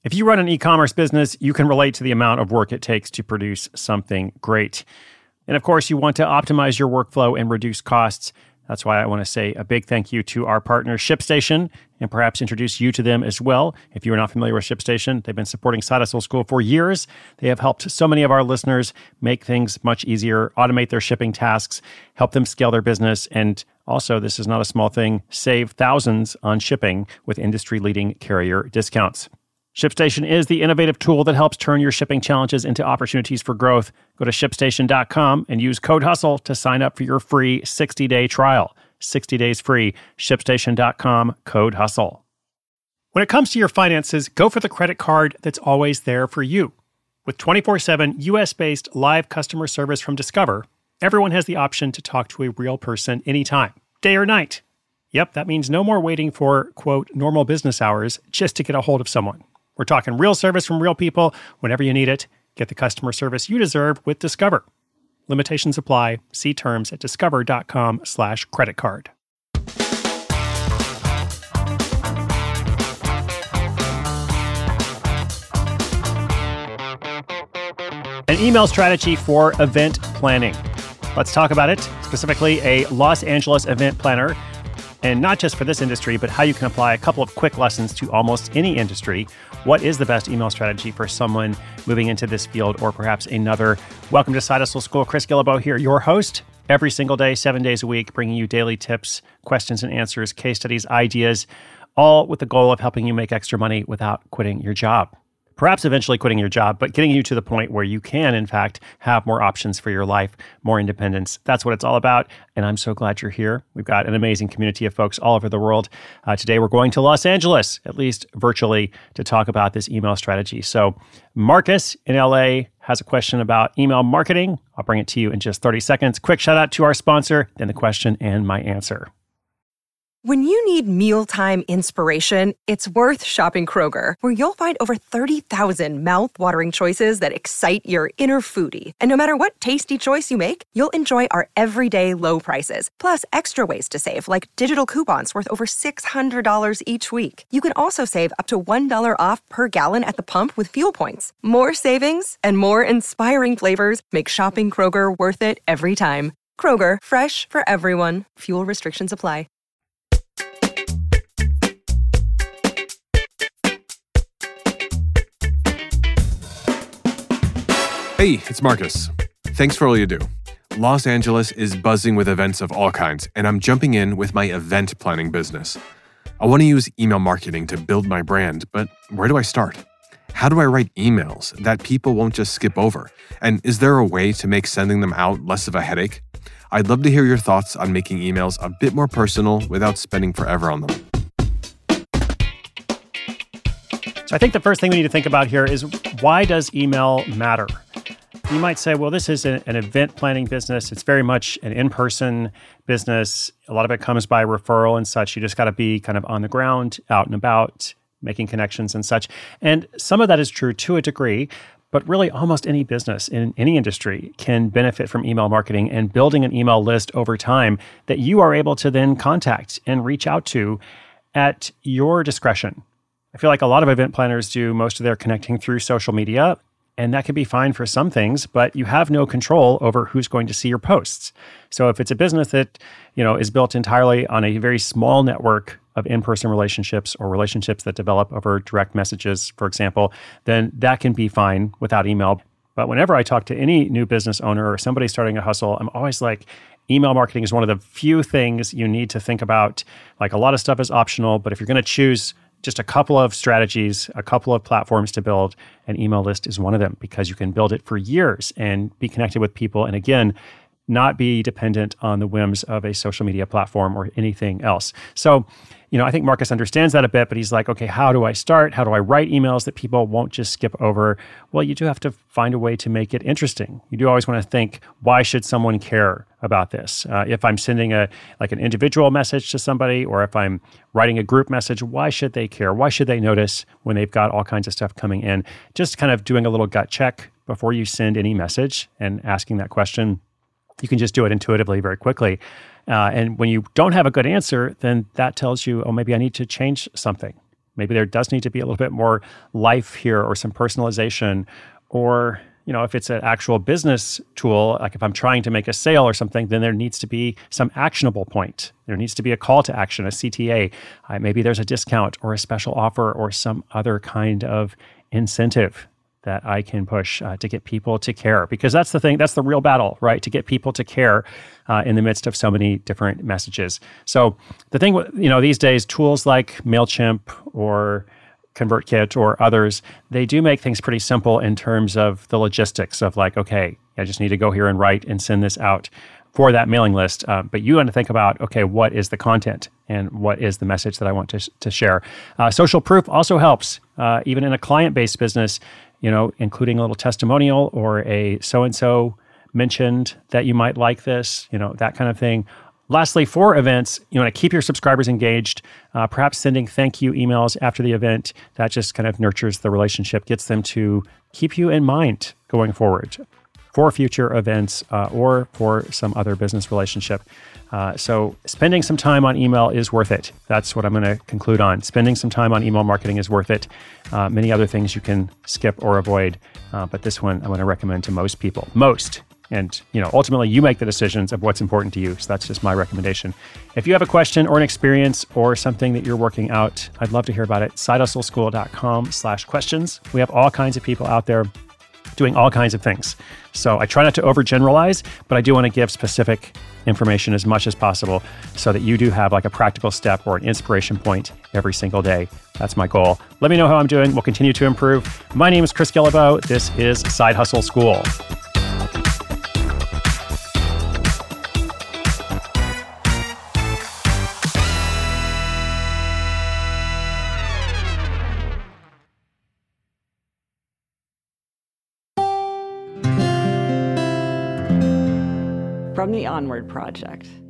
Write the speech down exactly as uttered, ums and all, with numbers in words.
If you run an e-commerce business, you can relate to the amount of work it takes to produce something great. And of course, you want to optimize your workflow and reduce costs. That's why I want to say a big thank you to our partner, ShipStation, and perhaps introduce you to them as well. If you are not familiar with ShipStation, they've been supporting Side Hustle School for years. They have helped so many of our listeners make things much easier, automate their shipping tasks, help them scale their business, and also, this is not a small thing, save thousands on shipping with industry-leading carrier discounts. ShipStation is the innovative tool that helps turn your shipping challenges into opportunities for growth. Go to ship station dot com and use code HUSTLE to sign up for your free sixty-day trial. sixty days free. ship station dot com, code HUSTLE. When it comes to your finances, go for the credit card that's always there for you. With twenty-four seven U S-based live customer service from Discover, everyone has the option to talk to a real person anytime, day or night. Yep, that means no more waiting for, quote, normal business hours just to get a hold of someone. We're talking real service from real people whenever you need it. Get the customer service you deserve with Discover. Limitations apply. See terms at discover dot com slash credit card. An email strategy for event planning. Let's talk about it, specifically a Los Angeles event planner. And not just for this industry, but how you can apply a couple of quick lessons to almost any industry. What is the best email strategy for someone moving into this field or perhaps another? Welcome to Side Hustle School. Chris Guillebeau here, your host. Every single day, seven days a week, bringing you daily tips, questions and answers, case studies, ideas, all with the goal of helping you make extra money without quitting your job. Perhaps eventually quitting your job, but getting you to the point where you can, in fact, have more options for your life, more independence. That's what it's all about, and I'm so glad you're here. We've got an amazing community of folks all over the world. Uh, today, we're going to Los Angeles, at least virtually, to talk about this email strategy. So Marcus in L A has a question about email marketing. I'll bring it to you in just thirty seconds. Quick shout out to our sponsor, then the question and my answer. When you need mealtime inspiration, it's worth shopping Kroger, where you'll find over thirty thousand mouth-watering choices that excite your inner foodie. And no matter what tasty choice you make, you'll enjoy our everyday low prices, plus extra ways to save, like digital coupons worth over six hundred dollars each week. You can also save up to one dollar off per gallon at the pump with fuel points. More savings and more inspiring flavors make shopping Kroger worth it every time. Kroger, fresh for everyone. Fuel restrictions apply. Hey, it's Marcus. Thanks for all you do. Los Angeles is buzzing with events of all kinds, and I'm jumping in with my event planning business. I want to use email marketing to build my brand, but where do I start? How do I write emails that people won't just skip over? And is there a way to make sending them out less of a headache? I'd love to hear your thoughts on making emails a bit more personal without spending forever on them. So I think the first thing we need to think about here is, why does email matter? You might say, well, this is an event planning business. It's very much an in-person business. A lot of it comes by referral and such. You just got to be kind of on the ground, out and about, making connections and such. And some of that is true to a degree, but really almost any business in any industry can benefit from email marketing and building an email list over time that you are able to then contact and reach out to at your discretion. I feel like a lot of event planners do most of their connecting through social media, and that can be fine for some things, but you have no control over who's going to see your posts. So if it's a business that, you know, is built entirely on a very small network of in-person relationships or relationships that develop over direct messages, for example, then that can be fine without email. But whenever I talk to any new business owner or somebody starting a hustle, I'm always like, email marketing is one of the few things you need to think about. Like, a lot of stuff is optional, but if you're going to choose just a couple of strategies, a couple of platforms to build, an email list is one of them, because you can build it for years and be connected with people. And again, not be dependent on the whims of a social media platform or anything else. So, you know, I think Marcus understands that a bit, but he's like, okay, how do I start? How do I write emails that people won't just skip over? Well, you do have to find a way to make it interesting. You do always want to think, why should someone care about this? Uh, if I'm sending a like an individual message to somebody, or if I'm writing a group message, why should they care? Why should they notice when they've got all kinds of stuff coming in? Just kind of doing a little gut check before you send any message and asking that question. You can just do it intuitively very quickly. Uh, and when you don't have a good answer, then that tells you, oh, maybe I need to change something. Maybe there does need to be a little bit more life here or some personalization. Or, you know, if it's an actual business tool, like if I'm trying to make a sale or something, then there needs to be some actionable point. There needs to be a call to action, a C T A. Uh, maybe there's a discount or a special offer or some other kind of incentive that I can push uh, to get people to care. Because that's the thing, that's the real battle, right? To get people to care uh, in the midst of so many different messages. So the thing, you know, these days, tools like MailChimp or ConvertKit or others, they do make things pretty simple in terms of the logistics of like, okay, I just need to go here and write and send this out for that mailing list. Uh, but you want to think about, okay, what is the content and what is the message that I want to, to share? Uh, social proof also helps, uh, even in a client-based business, you know, including a little testimonial or a so-and-so mentioned that you might like this, you know, that kind of thing. Lastly, for events, you want to keep your subscribers engaged, uh, perhaps sending thank you emails after the event. That just kind of nurtures the relationship, gets them to keep you in mind going forward for future events uh, or for some other business relationship. Uh, so spending some time on email is worth it. That's what I'm going to conclude on. Spending some time on email marketing is worth it. Uh, many other things you can skip or avoid, uh, but this one I'm going to recommend to most people. Most. And, you know, ultimately you make the decisions of what's important to you. So that's just my recommendation. If you have a question or an experience or something that you're working out, I'd love to hear about it. side hustle school dot com slash questions. We have all kinds of people out there doing all kinds of things. So I try not to overgeneralize, but I do want to give specific information as much as possible so that you do have like a practical step or an inspiration point every single day. That's my goal. Let me know how I'm doing. We'll continue to improve. My name is Chris Guillebeau. This is Side Hustle School. From the Onward Project.